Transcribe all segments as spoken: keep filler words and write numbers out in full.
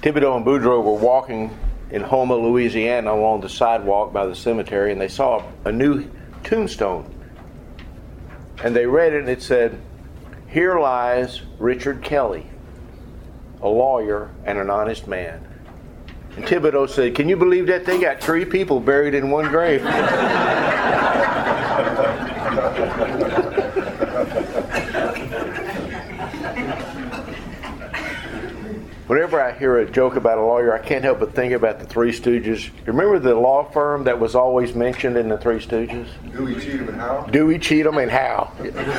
Thibodeau and Boudreaux were walking in Houma, Louisiana along the sidewalk by the cemetery, and they saw a new tombstone. And they read it, and it said, "Here lies Richard Kelly, a lawyer and an honest man." And Thibodeau said, "Can you believe that? They got three people buried in one grave." Whenever I hear a joke about a lawyer, I can't help but think about the Three Stooges. Remember the law firm that was always mentioned in the Three Stooges? Dewey, Cheatham, and Howe? Dewey, Cheatham, and Howe.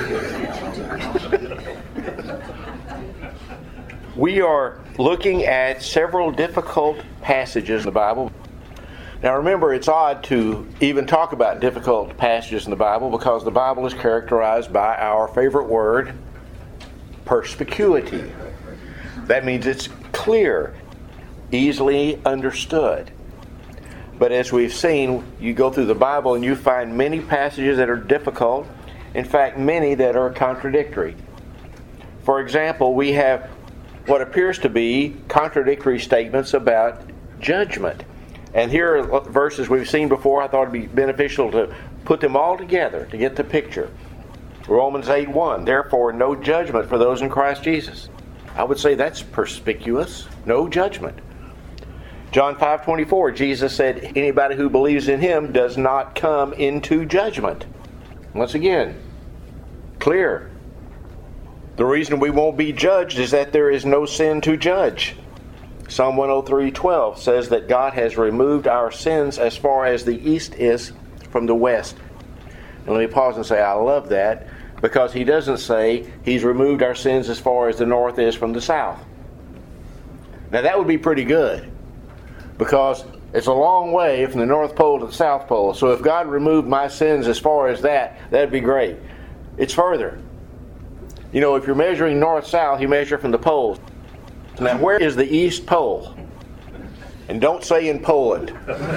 We are looking at several difficult passages in the Bible. Now remember, it's odd to even talk about difficult passages in the Bible because the Bible is characterized by our favorite word, perspicuity. That means it's clear, easily understood. But as we've seen, you go through the Bible and you find many passages that are difficult. In fact, many that are contradictory. For example, we have what appears to be contradictory statements about judgment. And here are verses we've seen before. I thought it'd be beneficial to put them all together to get the picture. Romans eight one, "Therefore no judgment for those in Christ Jesus." I would say that's perspicuous. No judgment. John five twenty-four, Jesus said, "Anybody who believes in Him does not come into judgment." Once again, clear. The reason we won't be judged is that there is no sin to judge. Psalm one oh three twelve says that God has removed our sins as far as the east is from the west. And let me pause and say I love that, because He doesn't say He's removed our sins as far as the north is from the south. Now that would be pretty good, because it's a long way from the North Pole to the South Pole. So if God removed my sins as far as that, that'd be great. It's further. You know, if you're measuring north-south, you measure from the poles. Now where is the East Pole? And don't say in Poland.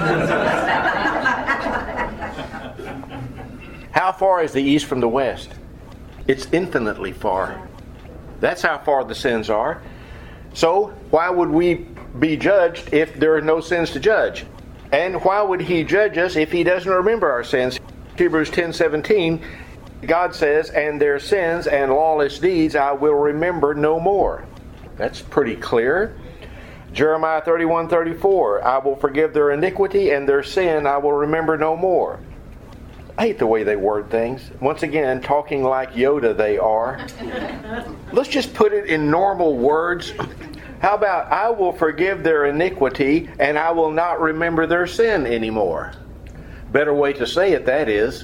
How far is the East from the West? It's infinitely far. That's how far the sins are. So why would we be judged if there are no sins to judge? And why would He judge us if He doesn't remember our sins? Hebrews ten seventeen, God says, "And their sins and lawless deeds I will remember no more." That's pretty clear. Jeremiah thirty-one thirty-four, "I will forgive their iniquity, and their sin I will remember no more." I hate the way they word things. Once again, talking like Yoda they are. Let's just put it in normal words. How about, "I will forgive their iniquity, and I will not remember their sin anymore"? Better way to say it, that is.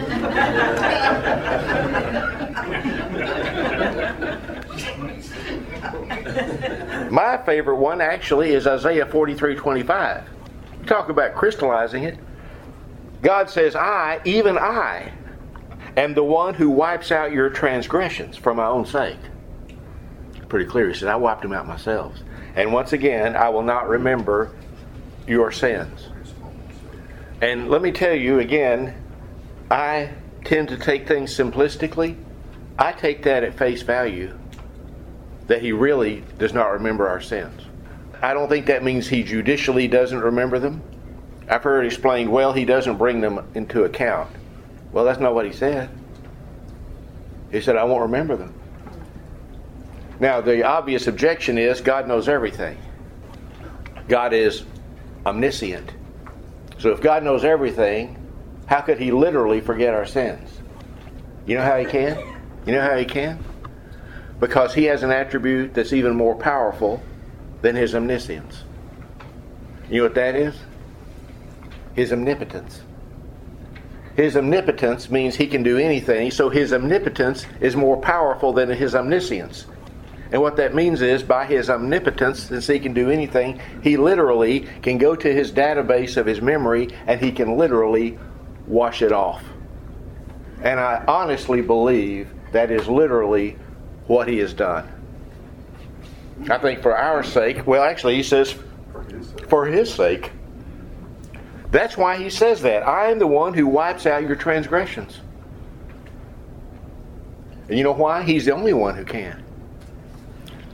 My favorite one actually is Isaiah forty-three twenty-five. Talk about crystallizing it. God says, "I, even I, am the one who wipes out your transgressions for my own sake." Pretty clear. He said, "I wiped them out myself. And once again, I will not remember your sins." And let me tell you again, I tend to take things simplistically. I take that at face value, that He really does not remember our sins. I don't think that means He judicially doesn't remember them. I've heard it explained, well, He doesn't bring them into account. Well, that's not what He said. He said, "I won't remember them." Now, the obvious objection is God knows everything. God is omniscient. So if God knows everything, how could He literally forget our sins? You know how He can? You know how He can? Because He has an attribute that's even more powerful than His omniscience. You know what that is? His omnipotence. His omnipotence means He can do anything, so His omnipotence is more powerful than His omniscience. And what that means is, by His omnipotence, since He can do anything, He literally can go to His database of His memory and He can literally wash it off. And I honestly believe that is literally what He has done. I think for our sake, well actually He says, for His sake. That's why He says that. "I am the one who wipes out your transgressions." And you know why? He's the only one who can.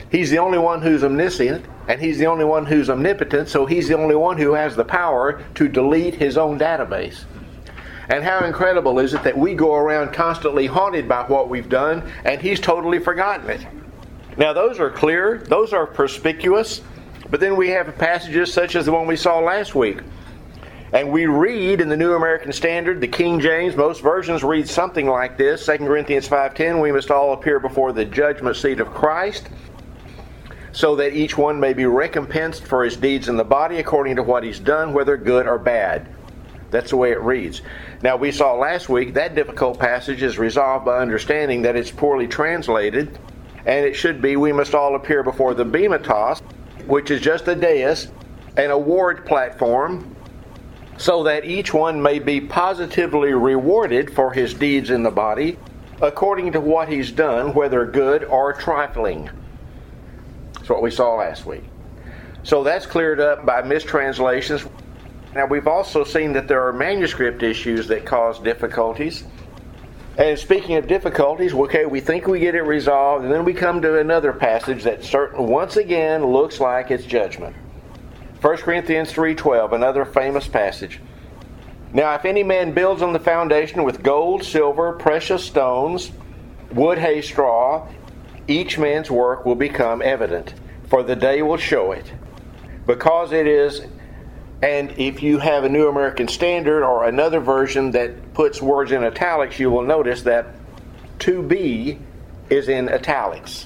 He's the only one who's omniscient, and He's the only one who's omnipotent, so He's the only one who has the power to delete His own database. And how incredible is it that we go around constantly haunted by what we've done, and He's totally forgotten it. Now those are clear, those are perspicuous, but then we have passages such as the one we saw last week. And we read in the New American Standard, the King James, most versions read something like this, Second Corinthians five ten, we must all appear before the judgment seat of Christ, so that each one may be recompensed for his deeds in the body according to what he's done, whether good or bad. That's the way it reads. Now we saw last week that difficult passage is resolved by understanding that it's poorly translated, and it should be, we must all appear before the Bematos, which is just a dais, an award platform, so that each one may be positively rewarded for his deeds in the body, according to what he's done, whether good or trifling. That's what we saw last week. So that's cleared up by mistranslations. Now we've also seen that there are manuscript issues that cause difficulties. And speaking of difficulties, okay, we think we get it resolved, and then we come to another passage that certain, once again looks like it's judgment. First Corinthians three twelve, another famous passage. Now if any man builds on the foundation with gold, silver, precious stones, wood, hay, straw, each man's work will become evident, for the day will show it. Because it is, and if you have a New American Standard or another version that puts words in italics, you will notice that to be is in italics.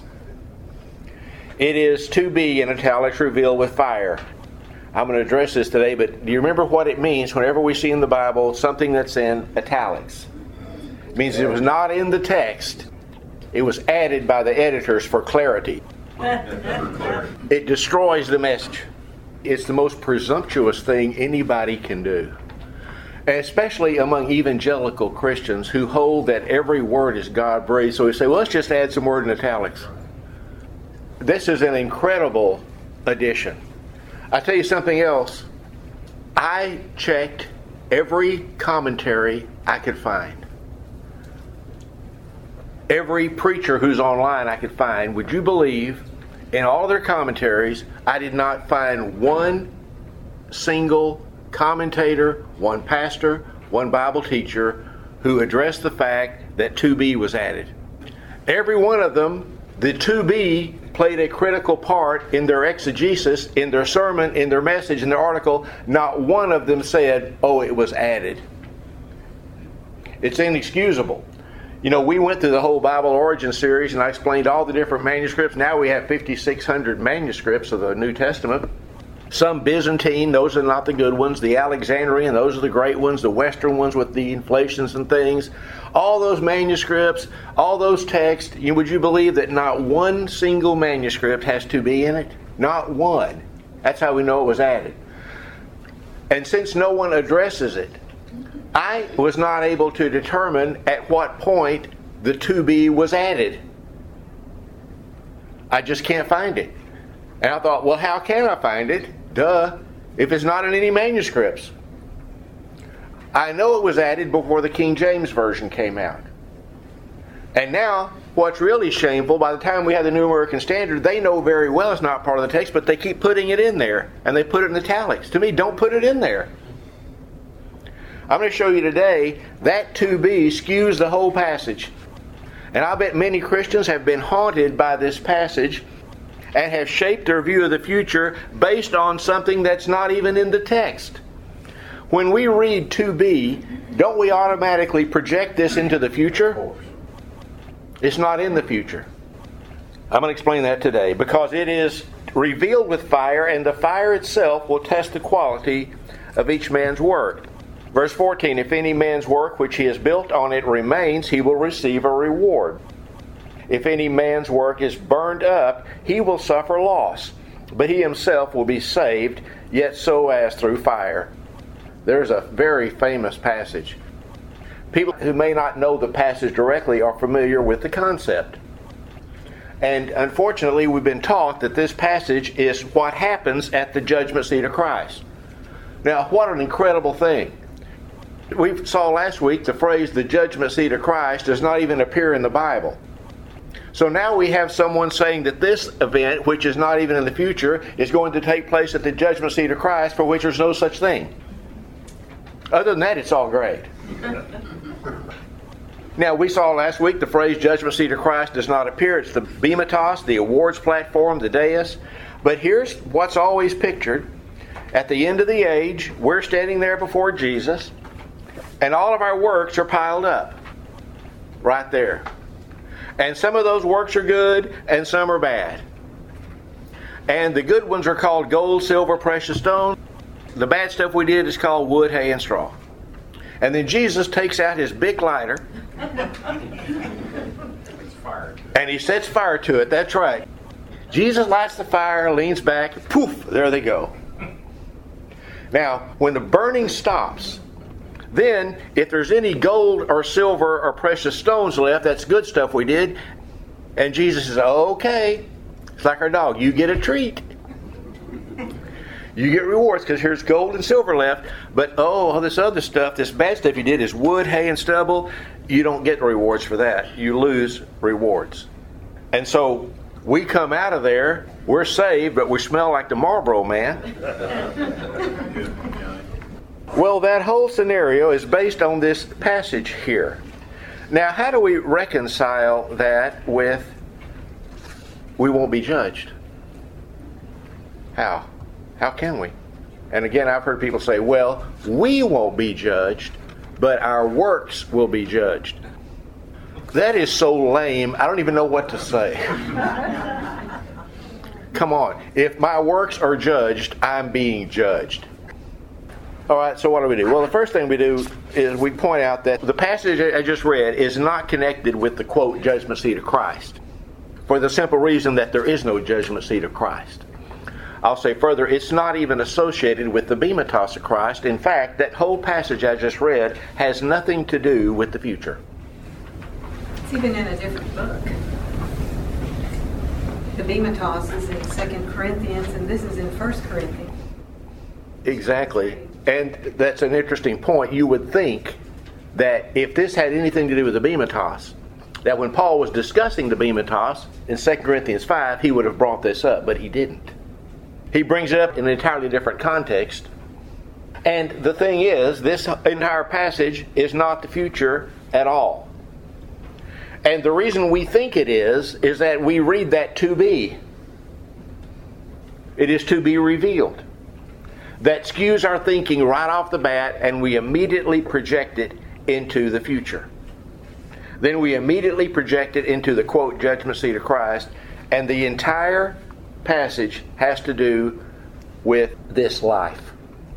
It is to be in italics, revealed with fire. I'm going to address this today, but do you remember what it means whenever we see in the Bible something that's in italics? It means it was not in the text. It was added by the editors for clarity. It destroys the message. It's the most presumptuous thing anybody can do. And especially among evangelical Christians who hold that every word is God-breathed. So we say, well, let's just add some word in italics. This is an incredible addition. I tell you something else. I checked every commentary I could find. Every preacher who's online I could find. Would you believe, in all their commentaries, I did not find one single commentator, one pastor, one Bible teacher who addressed the fact that to be was added. Every one of them, the to be played a critical part in their exegesis, in their sermon, in their message, in their article. Not one of them said, oh, it was added. It's inexcusable. You know, we went through the whole Bible origin series and I explained all the different manuscripts. Now we have fifty-six hundred manuscripts of the New Testament. Some Byzantine, those are not the good ones. The Alexandrian, those are the great ones. The Western ones with the inflations and things. All those manuscripts, all those texts, you, would you believe that not one single manuscript has to be in it? Not one. That's how we know it was added. And since no one addresses it, I was not able to determine at what point the to be was added. I just can't find it. And I thought, well, how can I find it? Duh, if it's not in any manuscripts. I know it was added before the King James Version came out. And now, what's really shameful, by the time we have the New American Standard, they know very well it's not part of the text, but they keep putting it in there, and they put it in italics. To me, don't put it in there. I'm going to show you today that to be skews the whole passage. And I bet many Christians have been haunted by this passage and have shaped their view of the future based on something that's not even in the text. When we read to be, don't we automatically project this into the future? It's not in the future. I'm going to explain that today because it is revealed with fire, and the fire itself will test the quality of each man's work. Verse fourteen, if any man's work which he has built on it remains, he will receive a reward. If any man's work is burned up, he will suffer loss, but he himself will be saved, yet so as through fire. There's a very famous passage. People who may not know the passage directly are familiar with the concept. And unfortunately, we've been taught that this passage is what happens at the judgment seat of Christ. Now, what an incredible thing. We saw last week the phrase, the judgment seat of Christ, does not even appear in the Bible. So now we have someone saying that this event, which is not even in the future, is going to take place at the judgment seat of Christ, for which there's no such thing. Other than that, it's all great. Now, we saw last week the phrase judgment seat of Christ does not appear. It's the bematos, the awards platform, the dais. But here's what's always pictured. At the end of the age, we're standing there before Jesus, and all of our works are piled up right there. And some of those works are good, and some are bad. And the good ones are called gold, silver, precious stone. The bad stuff we did is called wood, hay, and straw. And then Jesus takes out his big lighter, and he sets fire to it. That's right. Jesus lights the fire, leans back, poof, there they go. Now, when the burning stops, then, if there's any gold or silver or precious stones left, that's good stuff we did. And Jesus says, okay, it's like our dog. You get a treat. You get rewards because here's gold and silver left. But, oh, this other stuff, this bad stuff you did is wood, hay, and stubble. You don't get rewards for that. You lose rewards. And so, we come out of there, we're saved, but we smell like the Marlboro Man. Well, that whole scenario is based on this passage here. Now, how do we reconcile that with we won't be judged? How? How can we? And again, I've heard people say, well, we won't be judged, but our works will be judged. That is so lame, I don't even know what to say. Come on. If my works are judged, I'm being judged. All right, so what do we do? Well, the first thing we do is we point out that the passage I just read is not connected with the, quote, judgment seat of Christ, for the simple reason that there is no judgment seat of Christ. I'll say further, it's not even associated with the bematos of Christ. In fact, that whole passage I just read has nothing to do with the future. It's even in a different book. The bematos is in Second Corinthians, and this is in First Corinthians. Exactly. And that's an interesting point. You would think that if this had anything to do with the bematos, that when Paul was discussing the bematos in Second Corinthians five, he would have brought this up, but he didn't. He brings it up in an entirely different context. And the thing is, this entire passage is not the future at all. And the reason we think it is, is that we read that to be. It is to be revealed. That skews our thinking right off the bat, and we immediately project it into the future. Then we immediately project it into the, quote, judgment seat of Christ, and the entire passage has to do with this life.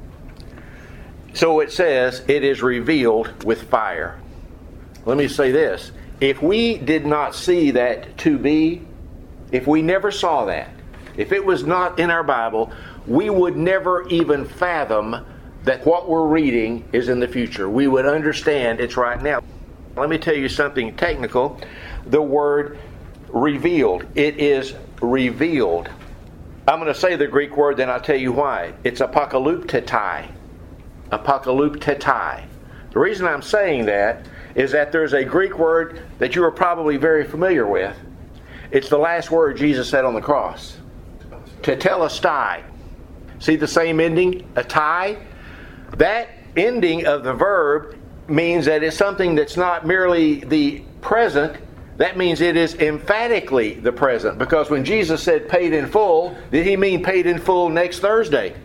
So it says, it is revealed with fire. Let me say this. If we did not see that to be, if we never saw that, if it was not in our Bible, we would never even fathom that what we're reading is in the future. We would understand it's right now. Let me tell you something technical. The word revealed. It is revealed. I'm going to say the Greek word, then I'll tell you why. It's apokalyptetai. Apokalyptetai. The reason I'm saying that is that there's a Greek word that you are probably very familiar with. It's the last word Jesus said on the cross. Tetelestai. See the same ending? Atai? That ending of the verb means that it's something that's not merely the present. That means it is emphatically the present. Because when Jesus said paid in full, did he mean paid in full next Thursday?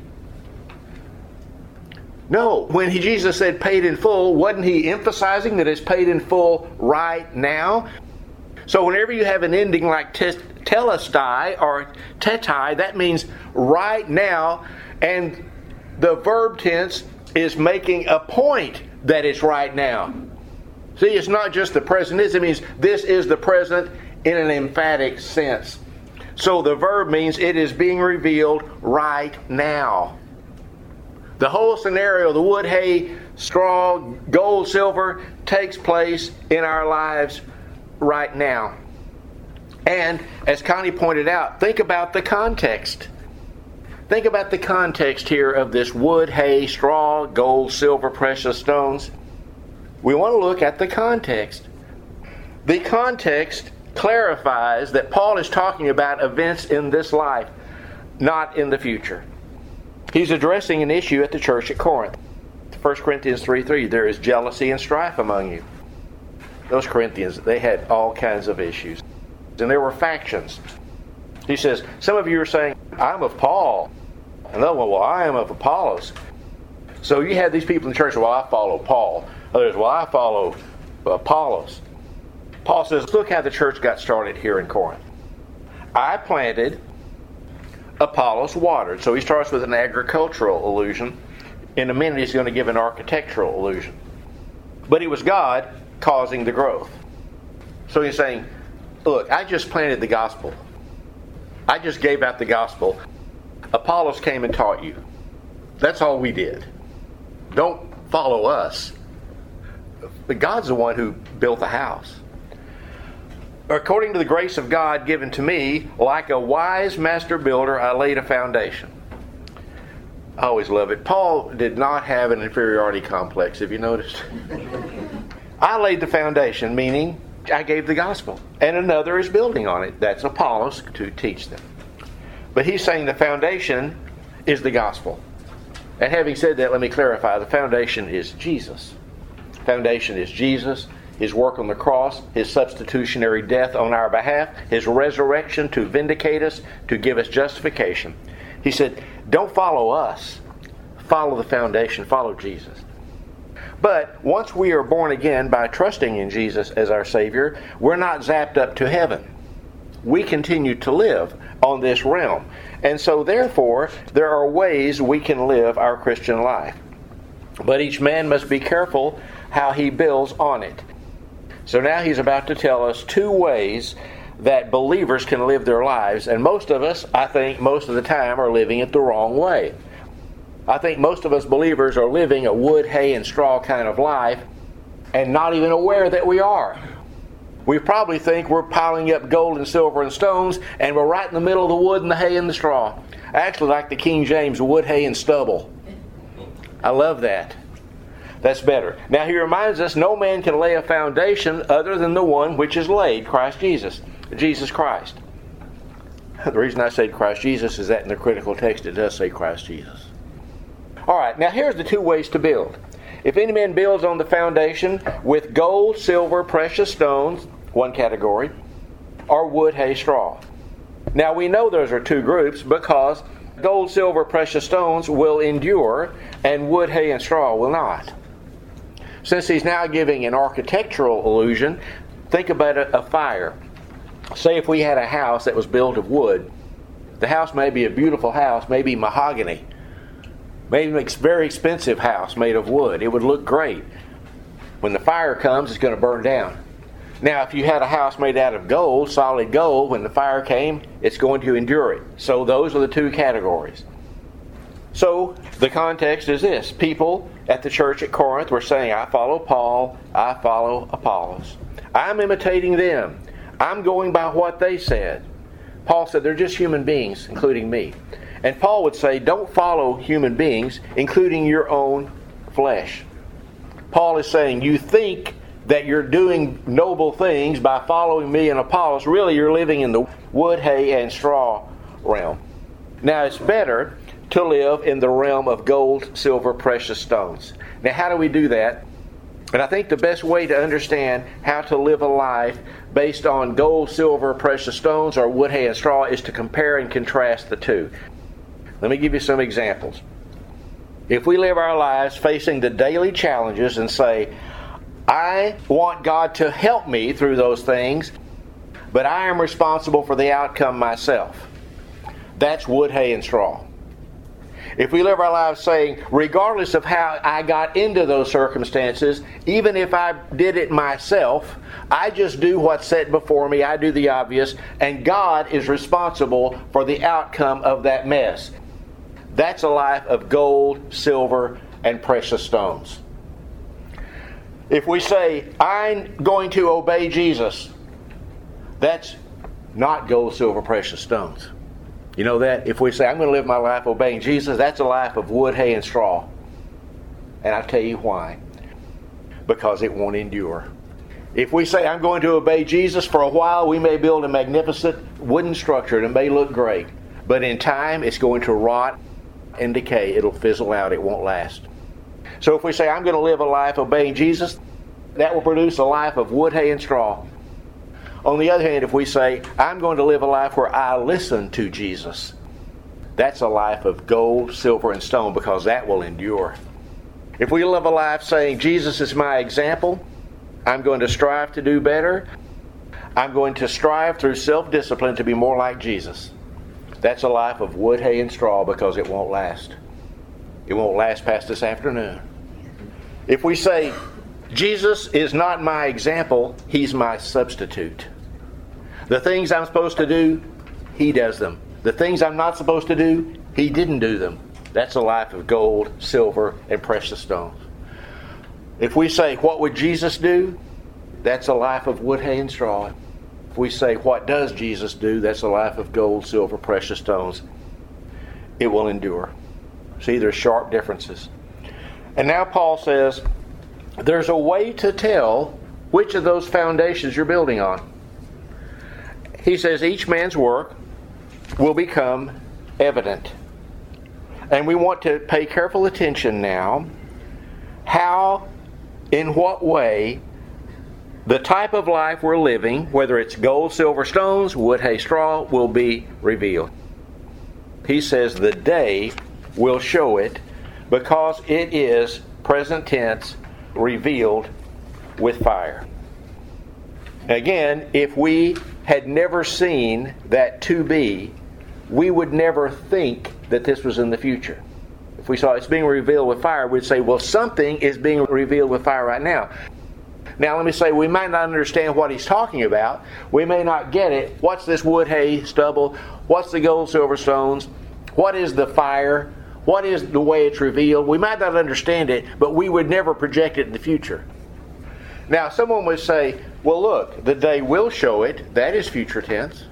No. When he, Jesus said paid in full, wasn't he emphasizing that it's paid in full right now? So whenever you have an ending like tes- telestai or tetai, that means right now, and the verb tense is making a point that it's right now. See, it's not just the present is, it means this is the present in an emphatic sense. So the verb means it is being revealed right now. The whole scenario, the wood, hay, straw, gold, silver, takes place in our lives right now. And as Connie pointed out, think about the context. Think about the context here of this wood, hay, straw, gold, silver, precious stones. We want to look at the context. The context clarifies that Paul is talking about events in this life, not in the future. He's addressing an issue at the church at Corinth. First Corinthians three three, there is jealousy and strife among you. Those Corinthians, they had all kinds of issues. And there were factions. He says, some of you are saying, I'm of Paul. Another one, well, I am of Apollos. So you had these people in the church, well, I follow Paul. Others, well, I follow Apollos. Paul says, look how the church got started here in Corinth. I planted, Apollos watered. So he starts with an agricultural allusion. In a minute, he's going to give an architectural allusion. But it was God causing the growth. So he's saying, look, I just planted the gospel. I just gave out the gospel. Apollos came and taught you. That's all we did. Don't follow us. But God's the one who built the house. According to the grace of God given to me, like a wise master builder, I laid a foundation. I always love it. Paul did not have an inferiority complex, have you noticed? I laid the foundation, meaning I gave the gospel. And another is building on it. That's Apollos to teach them. But he's saying the foundation is the gospel. And having said that, let me clarify. The foundation is Jesus. The foundation is Jesus, His work on the cross, His substitutionary death on our behalf, His resurrection to vindicate us, to give us justification. He said, don't follow us. Follow the foundation. Follow Jesus. But once we are born again by trusting in Jesus as our Savior, we're not zapped up to heaven. We continue to live on this realm. And so therefore, there are ways we can live our Christian life. But each man must be careful how he builds on it. So now he's about to tell us two ways that believers can live their lives. And most of us, I think, most of the time are living it the wrong way. I think most of us believers are living a wood, hay, and straw kind of life and not even aware that we are. We probably think we're piling up gold and silver and stones, and we're right in the middle of the wood and the hay and the straw. I actually like the King James, wood, hay, and stubble. I love that. That's better. Now he reminds us, no man can lay a foundation other than the one which is laid, Christ Jesus. Jesus Christ. The reason I say Christ Jesus is that in the critical text it does say Christ Jesus. Alright, now here's the two ways to build. If any man builds on the foundation with gold, silver, precious stones, one category, or wood, hay, straw. Now we know those are two groups because gold, silver, precious stones will endure and wood, hay, and straw will not. Since he's now giving an architectural allusion, think about a, a fire. Say if we had a house that was built of wood, the house may be a beautiful house, maybe mahogany, maybe a very expensive house made of wood. It would look great. When the fire comes, it's going to burn down. Now, if you had a house made out of gold, solid gold, when the fire came, it's going to endure it. So those are the two categories. So the context is this. People at the church at Corinth were saying, I follow Paul, I follow Apollos. I'm imitating them. I'm going by what they said. Paul said they're just human beings, including me. And Paul would say, don't follow human beings, including your own flesh. Paul is saying, you think that you're doing noble things by following me and Apollos. Really, you're living in the wood, hay, and straw realm. Now, it's better to live in the realm of gold, silver, precious stones. Now, how do we do that? And I think the best way to understand how to live a life based on gold, silver, precious stones, or wood, hay, and straw is to compare and contrast the two. Let me give you some examples. If we live our lives facing the daily challenges and say, I want God to help me through those things, but I am responsible for the outcome myself. That's wood, hay, and straw. If we live our lives saying, regardless of how I got into those circumstances, even if I did it myself, I just do what's set before me, I do the obvious, and God is responsible for the outcome of that mess. That's a life of gold, silver, and precious stones. If we say, I'm going to obey Jesus, that's not gold, silver, precious stones. You know that? If we say, I'm going to live my life obeying Jesus, that's a life of wood, hay, and straw. And I'll tell you why. Because it won't endure. If we say, I'm going to obey Jesus, for a while we may build a magnificent wooden structure and it may look great. But in time, it's going to rot and decay. It'll fizzle out. It won't last. So if we say, I'm going to live a life obeying Jesus, that will produce a life of wood, hay, and straw. On the other hand, if we say, I'm going to live a life where I listen to Jesus, that's a life of gold, silver, and stone, because that will endure. If we live a life saying, Jesus is my example, I'm going to strive to do better, I'm going to strive through self-discipline to be more like Jesus, that's a life of wood, hay, and straw, because it won't last. It won't last past this afternoon. If we say, Jesus is not my example, He's my substitute. The things I'm supposed to do, He does them. The things I'm not supposed to do, He didn't do them. That's a life of gold, silver, and precious stones. If we say, what would Jesus do? That's a life of wood, hay, and straw. If we say, what does Jesus do? That's a life of gold, silver, precious stones. It will endure. See, there's sharp differences. And now Paul says, there's a way to tell which of those foundations you're building on. He says each man's work will become evident. And we want to pay careful attention now how, in what way, the type of life we're living, whether it's gold, silver, stones, wood, hay, straw, will be revealed. He says the day will show it, because it is, present tense, revealed with fire. Again, if we had never seen that to be, we would never think that this was in the future. If we saw it's being revealed with fire, we'd say, well, something is being revealed with fire right now. Now, let me say, we might not understand what he's talking about. We may not get it. What's this wood, hay, stubble? What's the gold, silver, stones? What is the fire? What is the way it's revealed? We might not understand it, but we would never project it in the future. Now, someone would say, well, look, the day will show it. That is future tense.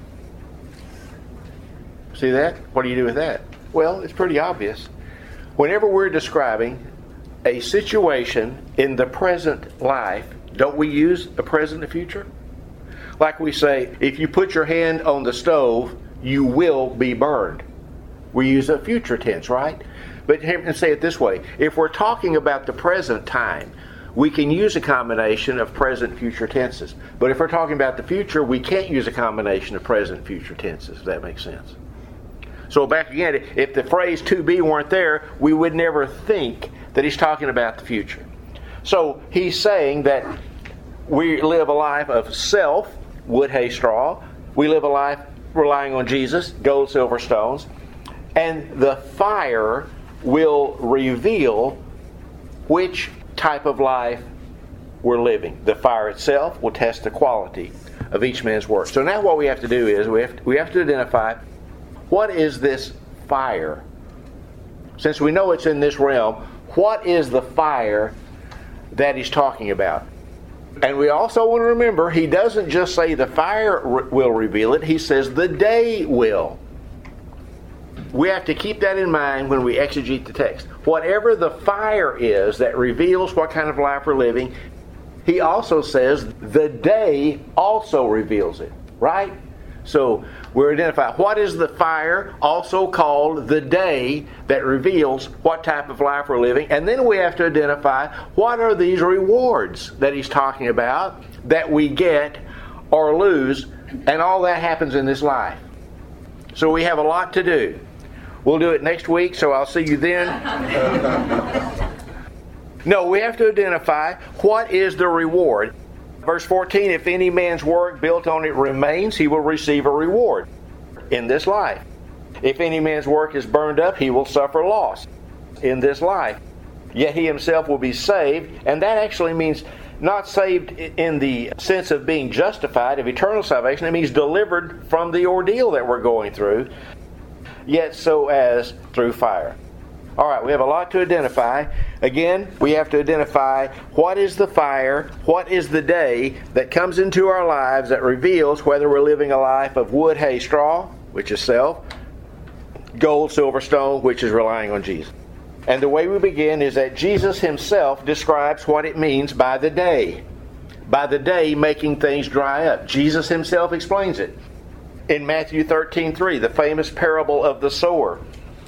See that? What do you do with that? Well, it's pretty obvious. Whenever we're describing a situation in the present life, don't we use a present and future? Like we say, if you put your hand on the stove, you will be burned. We use a future tense, right? But here, and say it this way. If we're talking about the present time, we can use a combination of present and future tenses. But if we're talking about the future, we can't use a combination of present and future tenses, if that makes sense. So back again, if the phrase to be weren't there, we would never think that he's talking about the future. So he's saying that we live a life of self, wood, hay, straw. We live a life relying on Jesus, gold, silver, stones. And the fire will reveal which type of life we're living. The fire itself will test the quality of each man's work. So now what we have to do is we have to, we have to identify what is this fire. Since we know it's in this realm, what is the fire that he's talking about? And we also want to remember, he doesn't just say the fire re- will reveal it, he says the day will. We have to keep that in mind when we exegete the text. Whatever the fire is that reveals what kind of life we're living, he also says the day also reveals it, right? So we're identifying what is the fire, also called the day, that reveals what type of life we're living. And then we have to identify what are these rewards that he's talking about that we get or lose, and all that happens in this life. So we have a lot to do. We'll do it next week, so I'll see you then. No, we have to identify what is the reward. Verse fourteen, if any man's work built on it remains, he will receive a reward in this life. If any man's work is burned up, he will suffer loss in this life. Yet he himself will be saved, and that actually means not saved in the sense of being justified, of eternal salvation. It means delivered from the ordeal that we're going through, yet so as through fire. All right, we have a lot to identify. Again, we have to identify what is the fire, what is the day that comes into our lives that reveals whether we're living a life of wood, hay, straw, which is self, gold, silver, stone, which is relying on Jesus. And the way we begin is that Jesus himself describes what it means by the day. by the day making things dry up. Jesus himself explains it in Matthew thirteen three, the famous parable of the sower.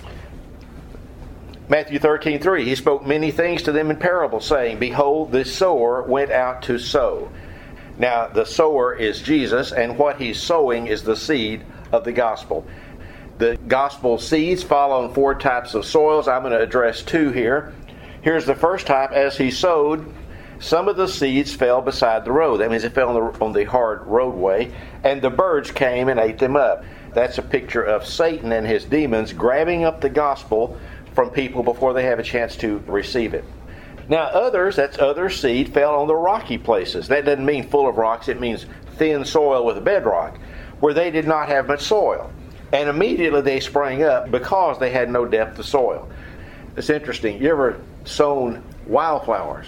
Matthew thirteen three, he spoke many things to them in parables, saying, Behold, the sower went out to sow. Now, the sower is Jesus, and what he's sowing is the seed of the gospel. The gospel seeds fall on four types of soils. I'm going to address two here. Here's the first type. As he sowed, some of the seeds fell beside the road. That means it fell on the, on the hard roadway, and the birds came and ate them up. That's a picture of Satan and his demons grabbing up the gospel from people before they have a chance to receive it. Now others, that's other seed, fell on the rocky places. That doesn't mean full of rocks. It means thin soil with a bedrock, where they did not have much soil. And immediately they sprang up because they had no depth of soil. It's interesting. You ever sown wildflowers?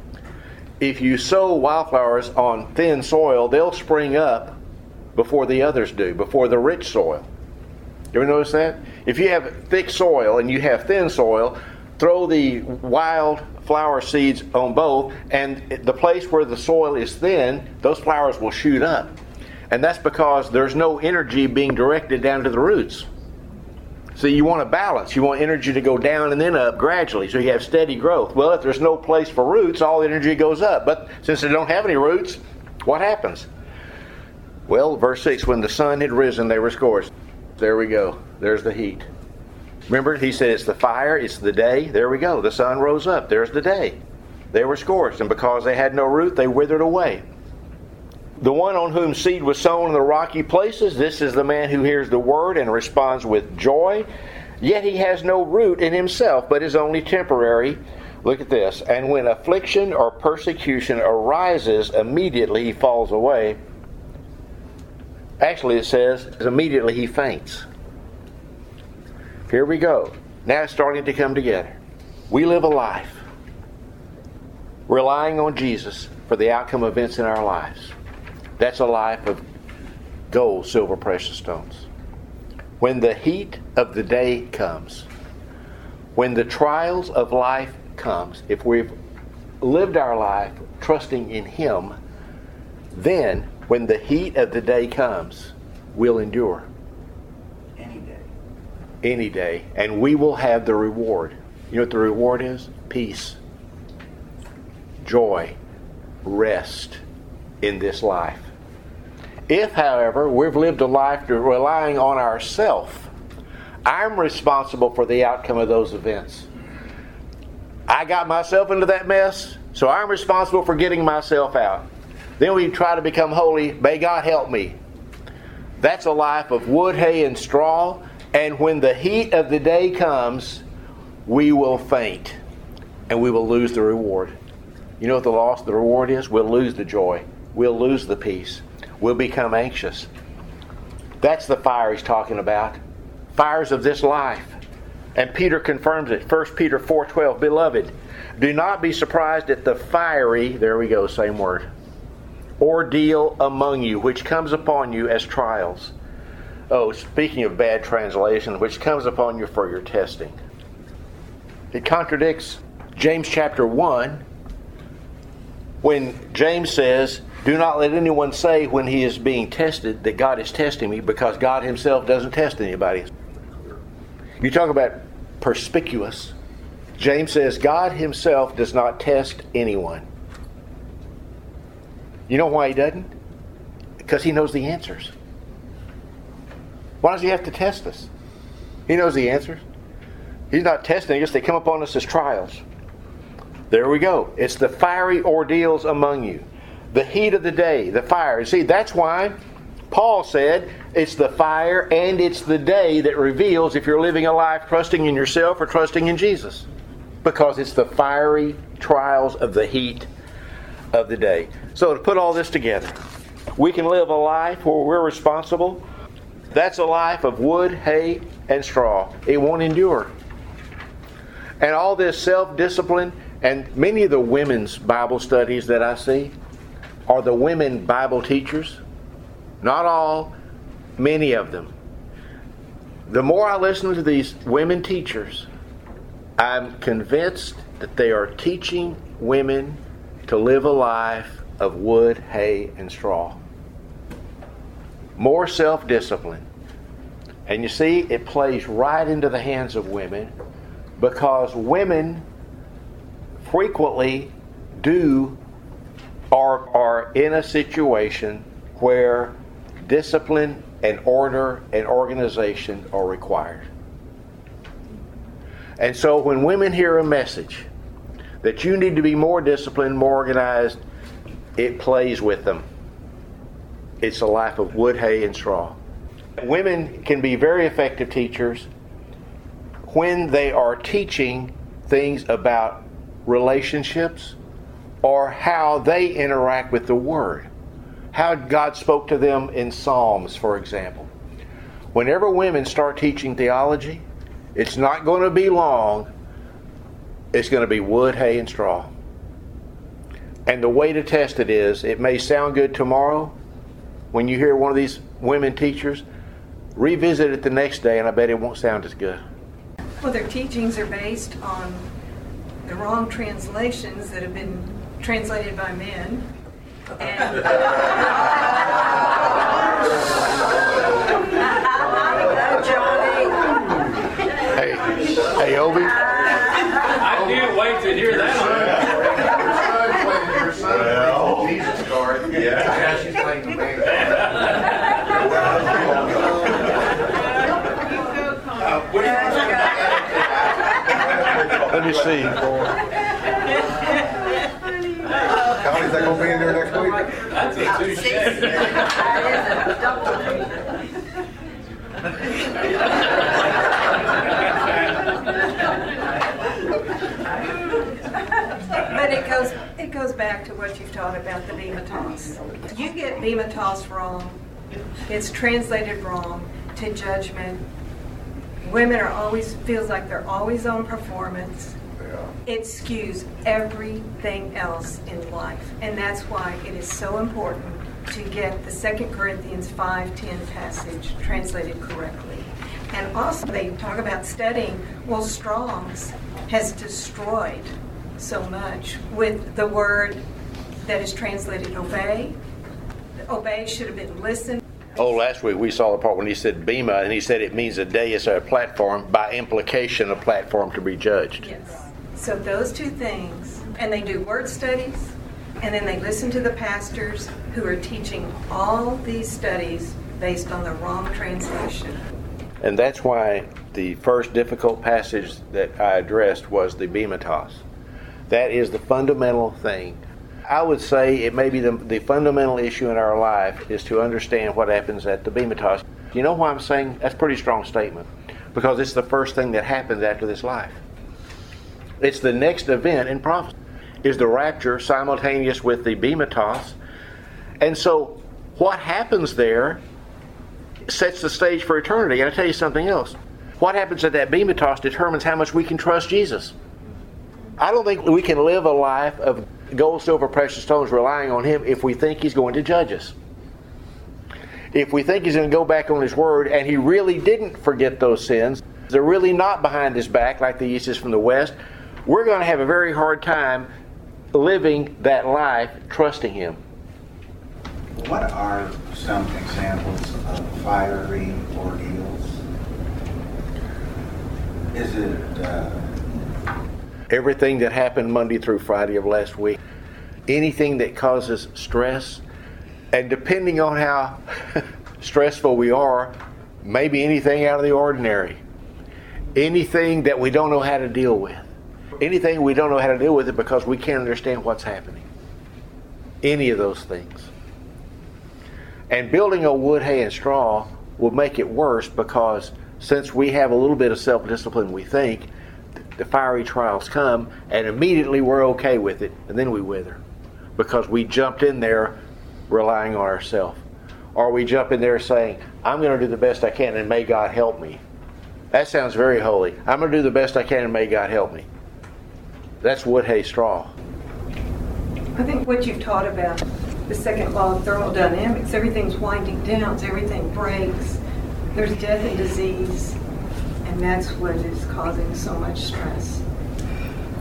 If you sow wildflowers on thin soil, they'll spring up before the others do, before the rich soil. You ever notice that? If you have thick soil and you have thin soil, throw the wild flower seeds on both, and the place where the soil is thin, those flowers will shoot up. And that's because there's no energy being directed down to the roots. So you want a balance. You want energy to go down and then up gradually, so you have steady growth. Well, if there's no place for roots, all energy goes up. But since they don't have any roots, what happens? Well, verse six, when the sun had risen, they were scorched. There we go. There's the heat. Remember, he said it's the fire, it's the day. There we go. The sun rose up. There's the day. They were scorched, and because they had no root, they withered away. The one on whom seed was sown in the rocky places, this is the man who hears the word and responds with joy. Yet he has no root in himself, but is only temporary. Look at this. And when affliction or persecution arises, immediately he falls away. Actually, it says, immediately he faints. Here we go. Now it's starting to come together. We live a life relying on Jesus for the outcome events in our lives. That's a life of gold, silver, precious stones. When the heat of the day comes, when the trials of life comes, if we've lived our life trusting in Him, then when the heat of the day comes, we'll endure. Any day. Any day. And we will have the reward. You know what the reward is? Peace, joy, rest in this life. If, however, we've lived a life relying on ourselves, I'm responsible for the outcome of those events. I got myself into that mess, so I'm responsible for getting myself out. Then we try to become holy. May God help me. That's a life of wood, hay, and straw. And when the heat of the day comes, we will faint. And we will lose the reward. You know what the loss of the reward is? We'll lose the joy. We'll lose the peace. We'll become anxious. That's the fire he's talking about. Fires of this life. And Peter confirms it. First Peter four twelve, Beloved, do not be surprised at the fiery, there we go, same word, ordeal among you, which comes upon you as trials. Oh, speaking of bad translation, which comes upon you for your testing. It contradicts James chapter one, when James says, do not let anyone say when he is being tested that God is testing me, because God himself doesn't test anybody. You talk about perspicuous. James says God himself does not test anyone. You know why he doesn't? Because he knows the answers. Why does he have to test us? He knows the answers. He's not testing us. They come upon us as trials. There we go. It's the fiery ordeals among you. The heat of the day, the fire. See, that's why Paul said it's the fire and it's the day that reveals if you're living a life trusting in yourself or trusting in Jesus. Because it's the fiery trials of the heat of the day. So to put all this together, we can live a life where we're responsible. That's a life of wood, hay, and straw. It won't endure. And all this self-discipline, and many of the women's Bible studies that I see are the women Bible teachers. Not all, many of them. The more I listen to these women teachers, I'm convinced that they are teaching women to live a life of wood, hay, and straw. More self-discipline. And you see, it plays right into the hands of women, because women frequently do or are in a situation where discipline and order and organization are required. And so when women hear a message that you need to be more disciplined, more organized, it plays with them. It's a life of wood, hay, and straw. Women can be very effective teachers when they are teaching things about relationships or how they interact with the Word. How God spoke to them in Psalms, for example. Whenever women start teaching theology, it's not going to be long. It's going to be wood, hay, and straw. And the way to test it is, it may sound good tomorrow when you hear one of these women teachers. Revisit it the next day, and I bet it won't sound as good. Well, their teachings are based on the wrong translations that have been translated by men. And Hey, hey, Obi. I can't wait to hear that one. Your son well, playing the Jesus card. Yeah. Yeah, she's playing the man card. Let me see. Connie's not going to be in there next week? That's a touche. that is a double. But it goes it goes back to what you've taught about the Bematos. You get Bematos wrong, it's translated wrong to judgment. Women are always feels like they're always on performance. It skews everything else in life, and that's why it is so important to get the Second Corinthians five ten passage translated correctly. And also they talk about studying. Well, Strong's has destroyed so much with the word that is translated obey. Obey should have been listen. Oh, last week we saw the part when he said bema, and he said it means a dais or a platform, by implication a platform to be judged. Yes. So those two things, and they do word studies, and then they listen to the pastors who are teaching all these studies based on the wrong translation. And that's why the first difficult passage that I addressed was the Bematos. That is the fundamental thing. I would say it may be the, the fundamental issue in our life is to understand what happens at the Bematos. You know why I'm saying that's a pretty strong statement? Because it's the first thing that happens after this life. It's the next event in prophecy. Is the rapture simultaneous with the Bematos? And so what happens there sets the stage for eternity. And I'll tell you something else. What happens at that Bematos determines how much we can trust Jesus. I don't think we can live a life of gold, silver, precious stones relying on Him if we think He's going to judge us. If we think He's going to go back on His Word and He really didn't forget those sins, they're really not behind His back like the East is from the West, we're going to have a very hard time living that life trusting Him. What are some examples of fiery ordeals? Is it uh... everything that happened Monday through Friday of last week? Anything that causes stress, and depending on how stressful we are, maybe anything out of the ordinary. Anything that we don't know how to deal with. Anything we don't know how to deal with it because we can't understand what's happening. Any of those things. And building on wood, hay, and straw will make it worse because since we have a little bit of self-discipline, we think, the fiery trials come and immediately we're okay with it, and then we wither. Because we jumped in there relying on ourselves. Or we jump in there saying, I'm going to do the best I can and may God help me. That sounds very holy. I'm going to do the best I can and may God help me. That's wood, hay, straw. I think what you've taught about the second law of thermodynamics, everything's winding down, so everything breaks. There's death and disease, and that's what is causing so much stress.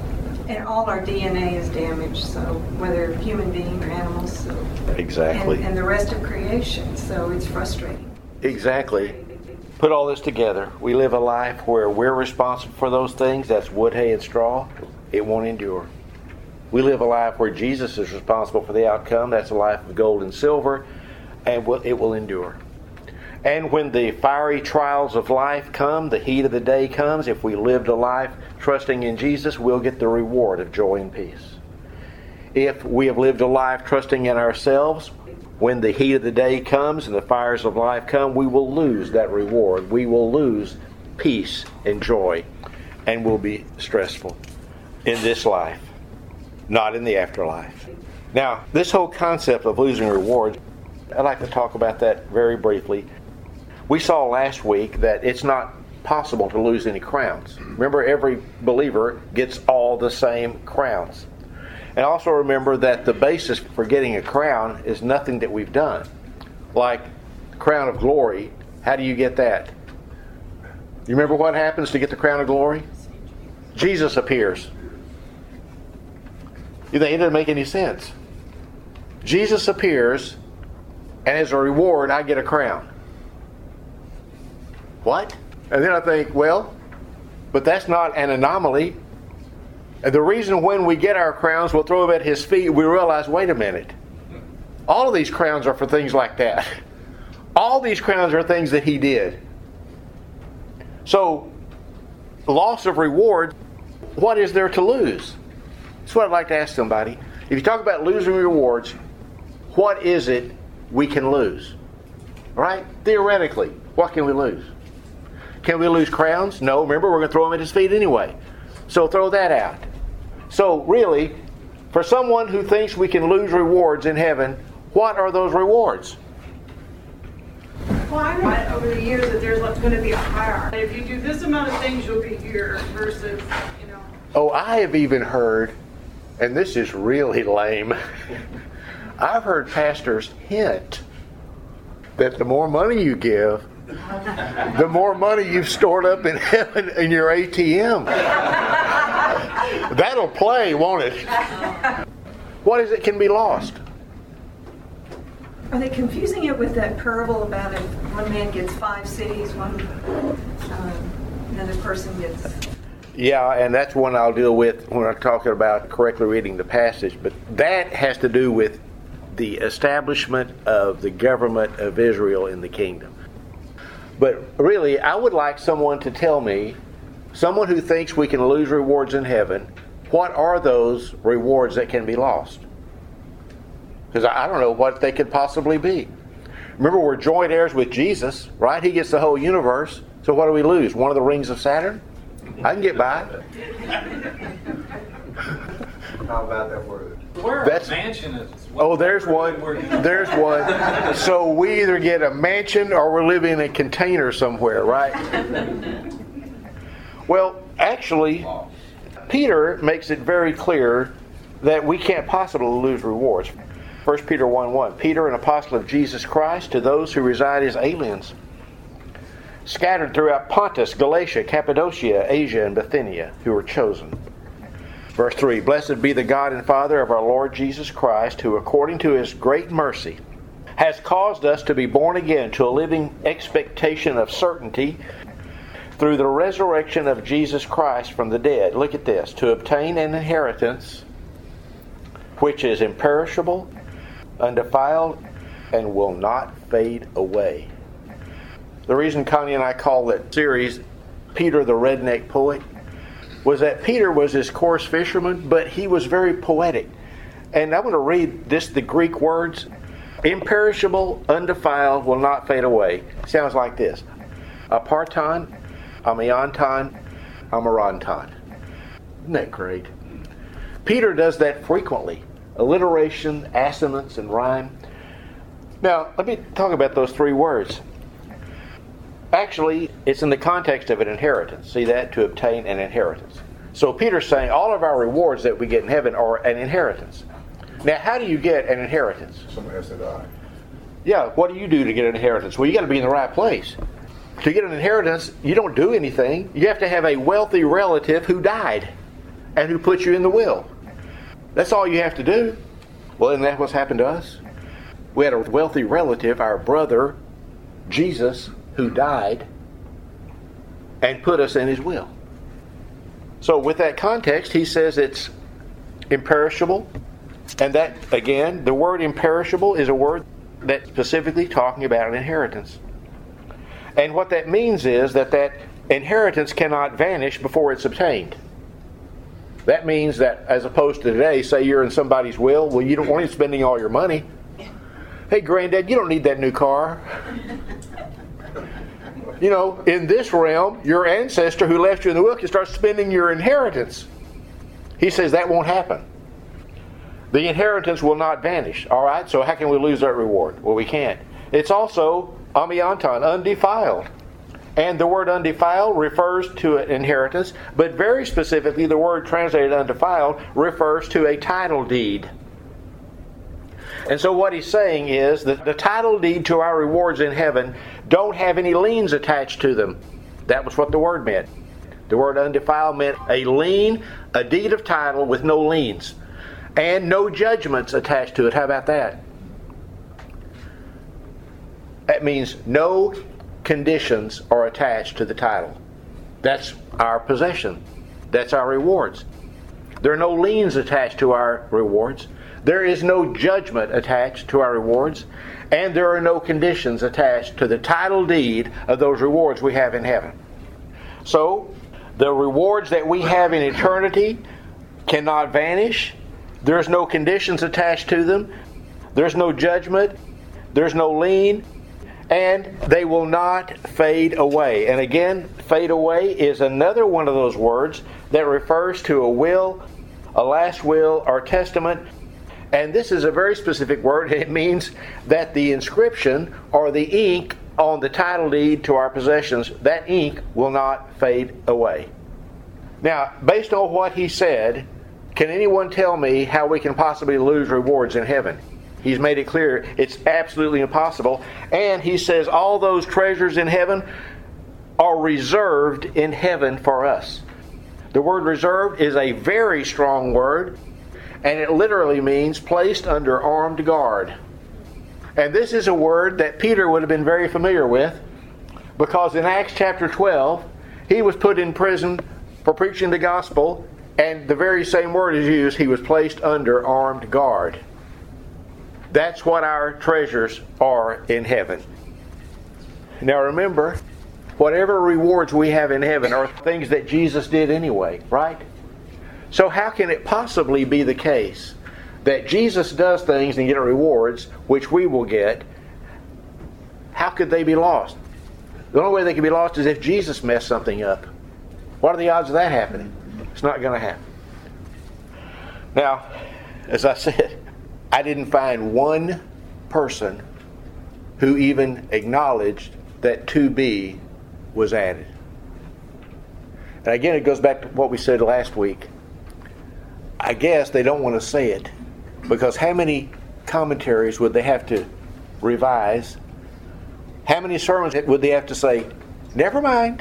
And all our D N A is damaged, so whether human being or animals, so Exactly. and, and the rest of creation, so it's frustrating. Exactly. Put all this together. We live a life where we're responsible for those things. That's wood, hay, and straw. It won't endure. We live a life where Jesus is responsible for the outcome. That's a life of gold and silver, and it will endure. And when the fiery trials of life come, the heat of the day comes, if we lived a life trusting in Jesus, we'll get the reward of joy and peace. If we have lived a life trusting in ourselves, when the heat of the day comes and the fires of life come, we will lose that reward. We will lose peace and joy, and will be stressful in this life, not in the afterlife. Now, this whole concept of losing rewards, I'd like to talk about that very briefly. We saw last week that it's not possible to lose any crowns. Remember, every believer gets all the same crowns. And also remember that the basis for getting a crown is nothing that we've done. Like crown of glory, how do you get that? You remember what happens to get the crown of glory? Jesus appears. You think it doesn't make any sense? Jesus appears, and as a reward, I get a crown. What? And then I think, well, but that's not an anomaly. And the reason when we get our crowns, we'll throw them at His feet, we realize, wait a minute. All of these crowns are for things like that. All these crowns are things that He did. So, loss of reward, what is there to lose? That's what I'd like to ask somebody. If you talk about losing rewards, what is it we can lose? All right? Theoretically, what can we lose? Can we lose crowns? No, remember, we're going to throw them at His feet anyway. So throw that out. So really, for someone who thinks we can lose rewards in heaven, what are those rewards? Well, I read over the years that there's going to be a hierarchy. If you do this amount of things, you'll be here versus, you know. Oh, I have even heard, and this is really lame, I've heard pastors hint that the more money you give, the more money you've stored up in heaven in your A T M. That'll play, won't it? What is it can be lost? Are they confusing it with that parable about if one man gets five cities, one um, another person gets... Yeah, and that's one I'll deal with when I'm talking about correctly reading the passage. But that has to do with the establishment of the government of Israel in the kingdom. But really, I would like someone to tell me, someone who thinks we can lose rewards in heaven, what are those rewards that can be lost? Because I don't know what they could possibly be. Remember, we're joint heirs with Jesus, right? He gets the whole universe. So what do we lose? One of the rings of Saturn? I can get by. How about that word? Where That's- a mansion is. Oh, there's one. There's one. So we either get a mansion or we're living in a container somewhere, right? Well, actually, Peter makes it very clear that we can't possibly lose rewards. First Peter one one, Peter, an apostle of Jesus Christ, to those who reside as aliens, scattered throughout Pontus, Galatia, Cappadocia, Asia, and Bithynia, who were chosen. Verse three, Blessed be the God and Father of our Lord Jesus Christ, who according to His great mercy has caused us to be born again to a living expectation of certainty through the resurrection of Jesus Christ from the dead. Look at this. To obtain an inheritance which is imperishable, undefiled, and will not fade away. The reason Connie and I call that series Peter the Redneck Poet was that Peter was this coarse fisherman, but he was very poetic. And I'm going to read this, the Greek words. Imperishable, undefiled, will not fade away. Sounds like this. Aparton, amianton, amaranton. Isn't that great? Peter does that frequently. Alliteration, assonance, and rhyme. Now, let me talk about those three words. Actually, it's in the context of an inheritance. See that? To obtain an inheritance. So Peter's saying all of our rewards that we get in heaven are an inheritance. Now, how do you get an inheritance? Someone has to die. Yeah, what do you do to get an inheritance? Well, you got to be in the right place. To get an inheritance, you don't do anything. You have to have a wealthy relative who died. and who put you in the will. That's all you have to do. Well, isn't that what's happened to us? We had a wealthy relative, our brother, Jesus, who died and put us in his will. So with that context, he says it's imperishable. And that, again, the word imperishable is a word that's specifically talking about an inheritance. And what that means is that that inheritance cannot vanish before it's obtained. That means that, as opposed to today, say you're in somebody's will, well, you don't want him spending all your money. Hey, granddad, you don't need that new car. You know, in this realm, your ancestor who left you in the will can start spending your inheritance. He says that won't happen. The inheritance will not vanish. All right, so how can we lose that reward? Well, we can't. It's also amianton, undefiled. And the word undefiled refers to an inheritance, but very specifically the word translated undefiled refers to a title deed. And so what he's saying is that the title deed to our rewards in heaven don't have any liens attached to them. That was what the word meant. The word undefiled meant a lien, a deed of title with no liens. And no judgments attached to it. How about that? That means no conditions are attached to the title. That's our possession. That's our rewards. There are no liens attached to our rewards. There is no judgment attached to our rewards. And there are no conditions attached to the title deed of those rewards we have in heaven. So, the rewards that we have in eternity cannot vanish. There's no conditions attached to them. There's no judgment. There's no lien. And they will not fade away. And again, fade away is another one of those words that refers to a will, a last will, or testament. And this is a very specific word. It means that the inscription or the ink on the title deed to our possessions, that ink will not fade away. Now, based on what he said, can anyone tell me how we can possibly lose rewards in heaven? He's made it clear it's absolutely impossible. And he says all those treasures in heaven are reserved in heaven for us. The word reserved is a very strong word, and it literally means placed under armed guard. And this is a word that Peter would have been very familiar with, because in Acts chapter twelve, he was put in prison for preaching the gospel, and the very same word is used. He was placed under armed guard. That's what our treasures are in heaven. Now remember, whatever rewards we have in heaven are things that Jesus did anyway, right? So how can it possibly be the case that Jesus does things and get rewards, which we will get? How could they be lost? The only way they can be lost is if Jesus messed something up. What are the odds of that happening? It's not going to happen. Now, as I said, I didn't find one person who even acknowledged that to be was added. And again, it goes back to what we said last week. I guess they don't want to say it, because how many commentaries would they have to revise? How many sermons would they have to say, never mind?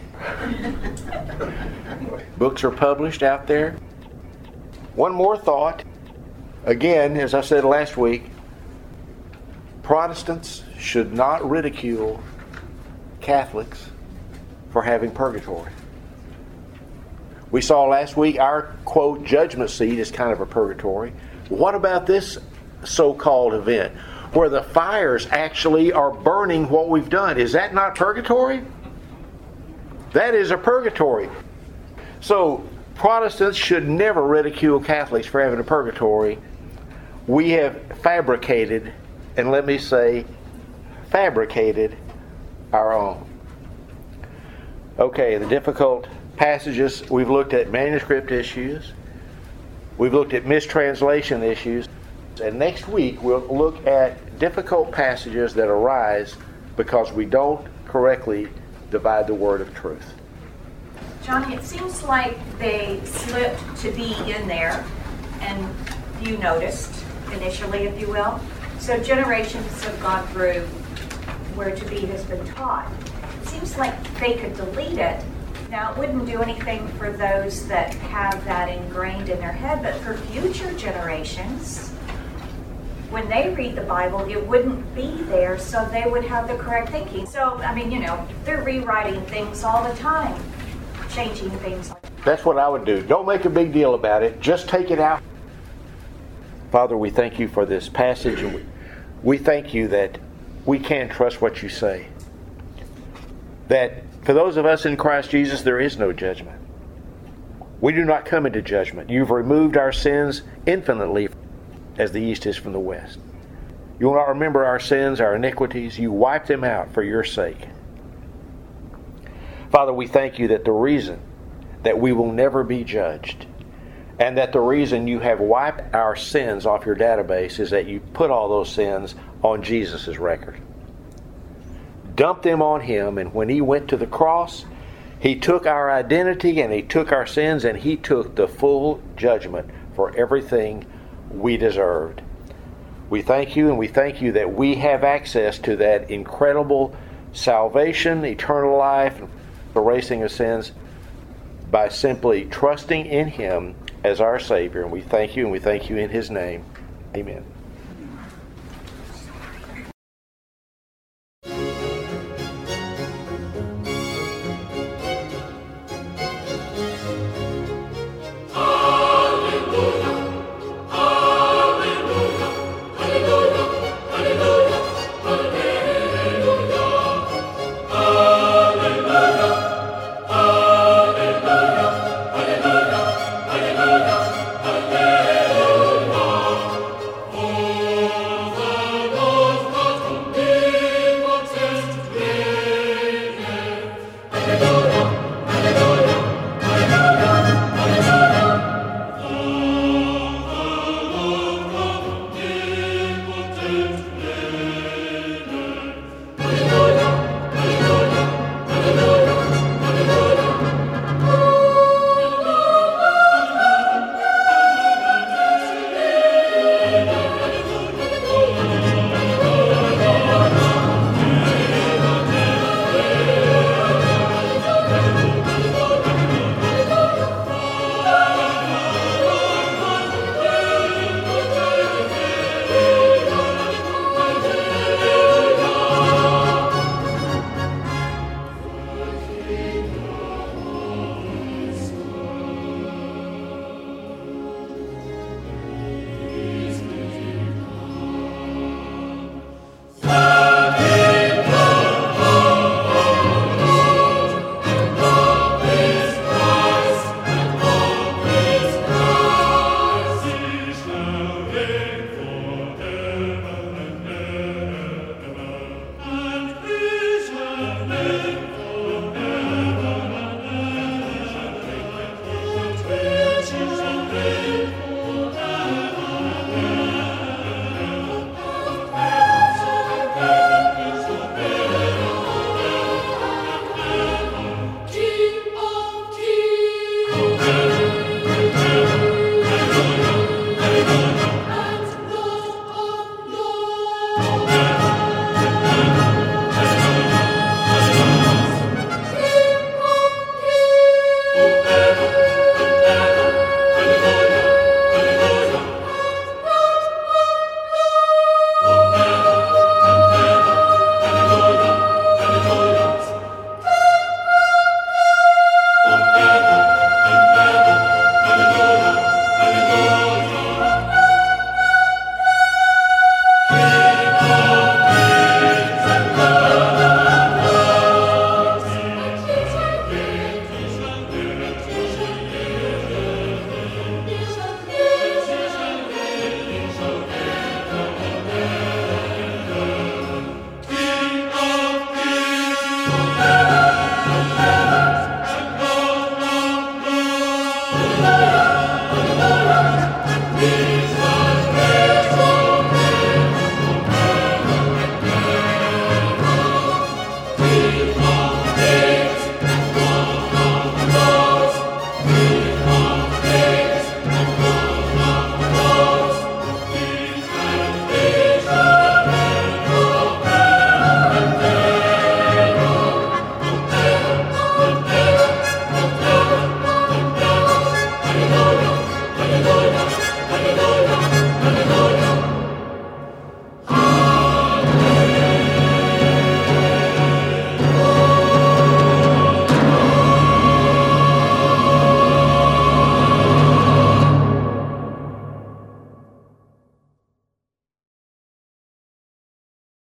Books are published out there. One more thought. Again, as I said last week, Protestants should not ridicule Catholics for having purgatory. We saw last week our, quote, judgment seat is kind of a purgatory. What about this so-called event where the fires actually are burning what we've done? Is that not purgatory? That is a purgatory. So Protestants should never ridicule Catholics for having a purgatory. We have fabricated, and let me say, fabricated our own. Okay, the difficult passages, we've looked at manuscript issues. We've looked at mistranslation issues. And next week we'll look at difficult passages that arise because we don't correctly divide the word of truth. Johnny, it seems like they slipped to be in there, and you noticed initially, if you will. So generations have gone through where to be has been taught. It seems like they could delete it, Now, it wouldn't do anything for those that have that ingrained in their head, but for future generations, when they read the Bible, it wouldn't be there, so they would have the correct thinking. So, I mean, you know, they're rewriting things all the time, changing things. That's what I would do. Don't make a big deal about it. Just take it out. Father, we thank you for this passage, and we, we thank you that we can trust what you say. That for those of us in Christ Jesus, there is no judgment. We do not come into judgment. You've removed our sins infinitely as the east is from the west. You will not remember our sins, our iniquities. You wipe them out for your sake. Father, we thank you that the reason that we will never be judged and that the reason you have wiped our sins off your database is that you put all those sins on Jesus' record. Dumped them on him, and when he went to the cross, he took our identity and he took our sins and he took the full judgment for everything we deserved. We thank you, and we thank you that we have access to that incredible salvation, eternal life, erasing of sins by simply trusting in him as our Savior. And we thank you, and we thank you in his name. Amen.